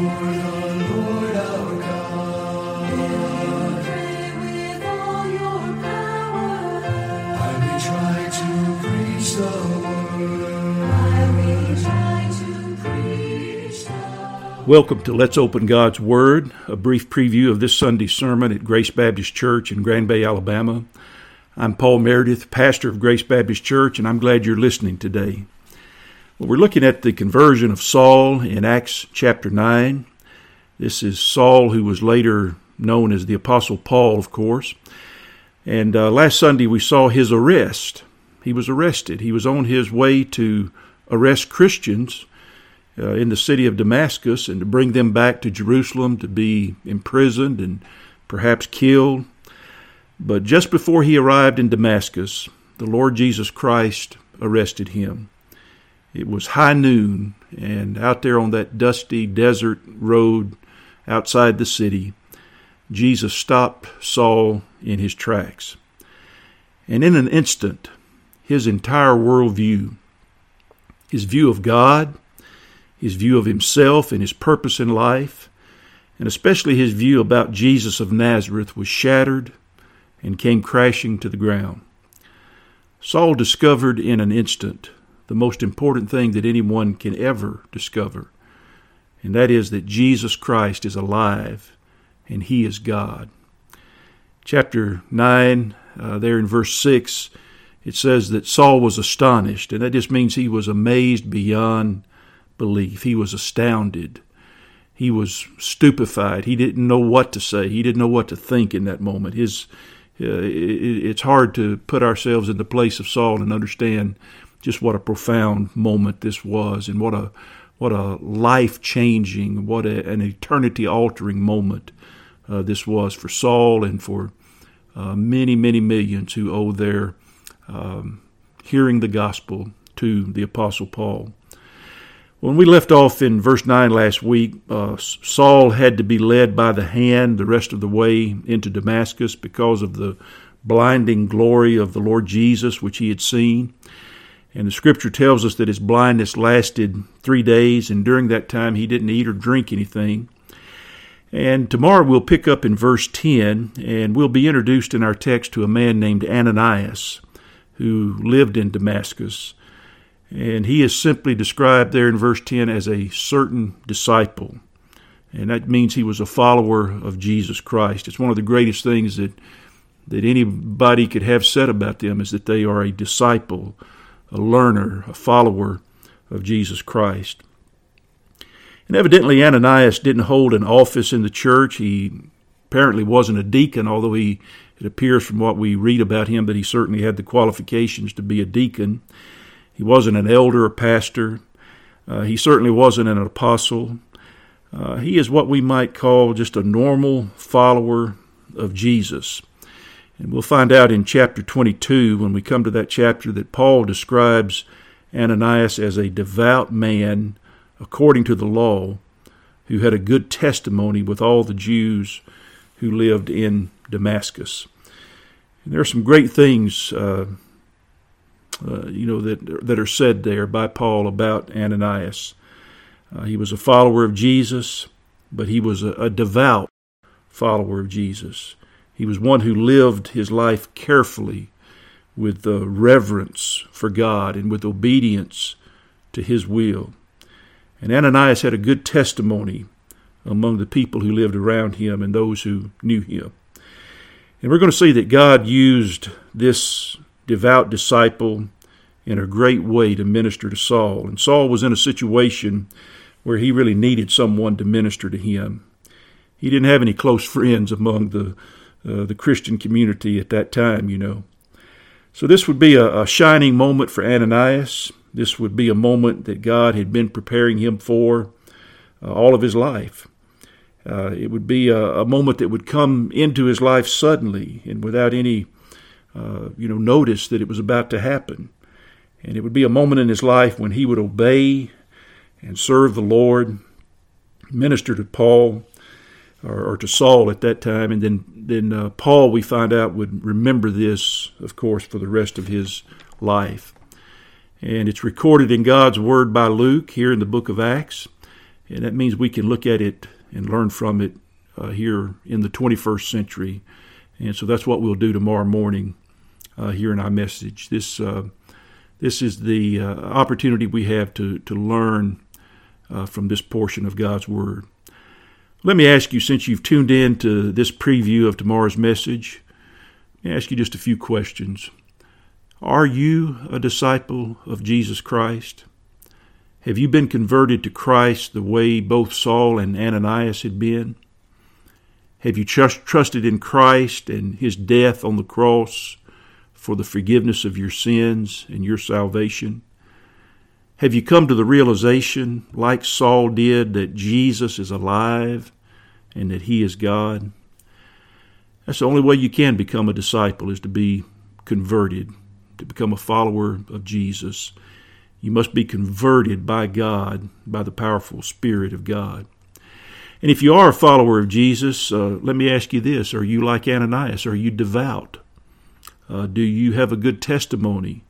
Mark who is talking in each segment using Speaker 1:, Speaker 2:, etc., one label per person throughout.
Speaker 1: Welcome to Let's Open God's Word, a brief preview of this Sunday's sermon at Grace Baptist Church in Grand Bay, Alabama. I'm Paul Meredith, pastor of Grace Baptist Church, and I'm glad you're listening today. Well, we're looking at the conversion of Saul in Acts chapter 9. This is Saul, who was later known as the Apostle Paul, of course. And last Sunday we saw his arrest. He was arrested. He was on his way to arrest Christians in the city of Damascus and to bring them back to Jerusalem to be imprisoned and perhaps killed. But just before he arrived in Damascus, the Lord Jesus Christ arrested him. It was high noon, and out there on that dusty desert road outside the city, Jesus stopped Saul in his tracks. And in an instant, his entire worldview, his view of God, his view of himself and his purpose in life, and especially his view about Jesus of Nazareth, was shattered and came crashing to the ground. Saul discovered in an instant the most important thing that anyone can ever discover, and that is that Jesus Christ is alive and he is God. Chapter 9, there in verse 6, it says that Saul was astonished, and that just means he was amazed beyond belief. He was astounded. He was stupefied. He didn't know what to say. He didn't know what to think in that moment. It's hard to put ourselves in the place of Saul and understand just what a profound moment this was, and what a life-changing, an eternity-altering moment this was for Saul and for many, many millions who owe their hearing the gospel to the Apostle Paul. When we left off in verse 9 last week, Saul had to be led by the hand the rest of the way into Damascus because of the blinding glory of the Lord Jesus, which he had seen. And the scripture tells us that his blindness lasted 3 days, and during that time he didn't eat or drink anything. And tomorrow we'll pick up in verse 10, and we'll be introduced in our text to a man named Ananias, who lived in Damascus. And he is simply described there in verse 10 as a certain disciple. And that means he was a follower of Jesus Christ. It's one of the greatest things that anybody could have said about them, is that they are a disciple, a learner, a follower of Jesus Christ. And evidently Ananias didn't hold an office in the church. He apparently wasn't a deacon, although it appears from what we read about him that he certainly had the qualifications to be a deacon. He wasn't an elder or pastor. He certainly wasn't an apostle. He is what we might call just a normal follower of Jesus. And we'll find out in chapter 22, when we come to that chapter, that Paul describes Ananias as a devout man according to the law, who had a good testimony with all the Jews who lived in Damascus. And there are some great things that are said there by Paul about Ananias. He was a follower of Jesus, but he was a devout follower of Jesus. He was one who lived his life carefully with reverence for God and with obedience to his will. And Ananias had a good testimony among the people who lived around him and those who knew him. And we're going to see that God used this devout disciple in a great way to minister to Saul. And Saul was in a situation where he really needed someone to minister to him. He didn't have any close friends among the Christian community at that time, So this would be a shining moment for Ananias. This would be a moment that God had been preparing him for all of his life. It would be a moment that would come into his life suddenly and without any notice that it was about to happen. And it would be a moment in his life when he would obey and serve the Lord, minister to Paul, or to Saul at that time. And then Paul, we find out, would remember this, of course, for the rest of his life. And it's recorded in God's Word by Luke here in the book of Acts. And that means we can look at it and learn from it here in the 21st century. And so that's what we'll do tomorrow morning here in our message. This is the opportunity we have to learn from this portion of God's Word. Let me ask you, since you've tuned in to this preview of tomorrow's message, let me ask you just a few questions. Are you a disciple of Jesus Christ? Have you been converted to Christ the way both Saul and Ananias had been? Have you trusted in Christ and His death on the cross for the forgiveness of your sins and your salvation? Have you come to the realization, like Saul did, that Jesus is alive and that He is God? That's the only way you can become a disciple, is to be converted, to become a follower of Jesus. You must be converted by God, by the powerful Spirit of God. And if you are a follower of Jesus, let me ask you this. Are you like Ananias? Are you devout? Do you have a good testimony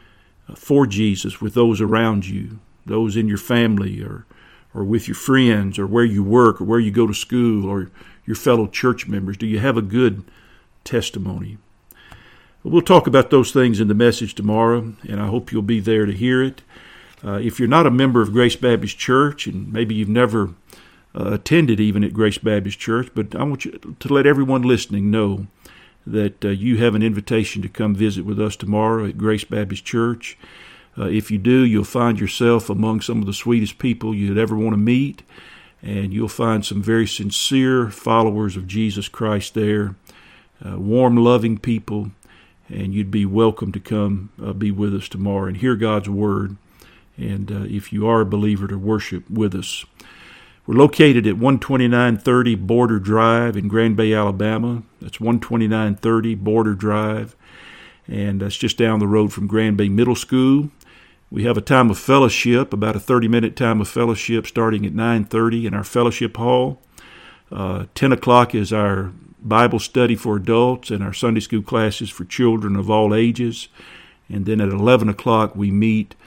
Speaker 1: for Jesus with those around you, those in your family or with your friends or where you work or where you go to school or your fellow church members? Do you have a good testimony? We'll talk about those things in the message tomorrow, and I hope you'll be there to hear it. If you're not a member of Grace Baptist Church, and maybe you've never attended even at Grace Baptist Church, but I want you to let everyone listening know that you have an invitation to come visit with us tomorrow at Grace Baptist Church. If you do, you'll find yourself among some of the sweetest people you'd ever want to meet, and you'll find some very sincere followers of Jesus Christ there, warm, loving people, and you'd be welcome to come be with us tomorrow and hear God's Word, and if you are a believer, to worship with us. We're located at 12930 Border Drive in Grand Bay, Alabama. That's 12930 Border Drive, and that's just down the road from Grand Bay Middle School. We have a time of fellowship, about a 30-minute time of fellowship starting at 9:30 in our fellowship hall. 10 o'clock is our Bible study for adults and our Sunday school classes for children of all ages. And then at 11 o'clock we meet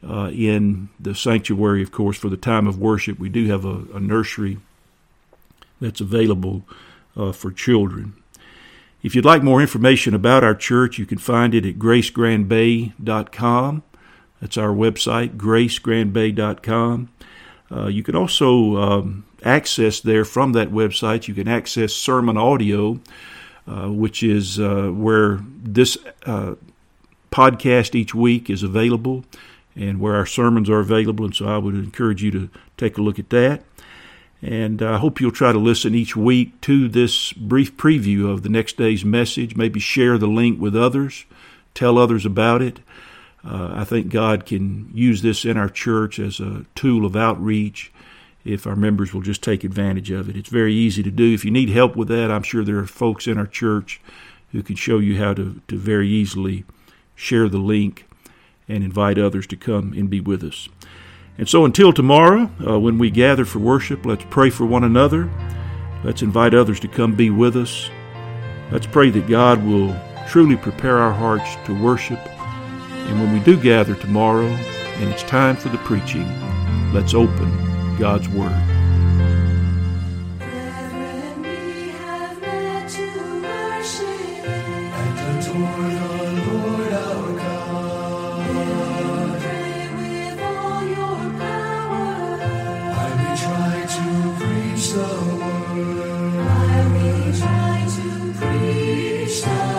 Speaker 1: in the sanctuary, of course, for the time of worship. We do have a nursery that's available for children. If you'd like more information about our church, you can find it at gracegrandbay.com. That's our website, gracegrandbay.com. You can also access there from that website. You can access sermon audio, which is where this podcast each week is available, and where our sermons are available, and so I would encourage you to take a look at that. And I hope you'll try to listen each week to this brief preview of the next day's message. Maybe share the link with others, tell others about it. I think God can use this in our church as a tool of outreach if our members will just take advantage of it. It's very easy to do. If you need help with that, I'm sure there are folks in our church who can show you how to very easily share the link and invite others to come and be with us. And so until tomorrow, when we gather for worship, let's pray for one another. Let's invite others to come be with us. Let's pray that God will truly prepare our hearts to worship. And when we do gather tomorrow, and it's time for the preaching, let's open God's Word.
Speaker 2: Brethren, we have met to worship and adore the Lord our God. Pray with all your power. While we try to preach the word. While we try to preach the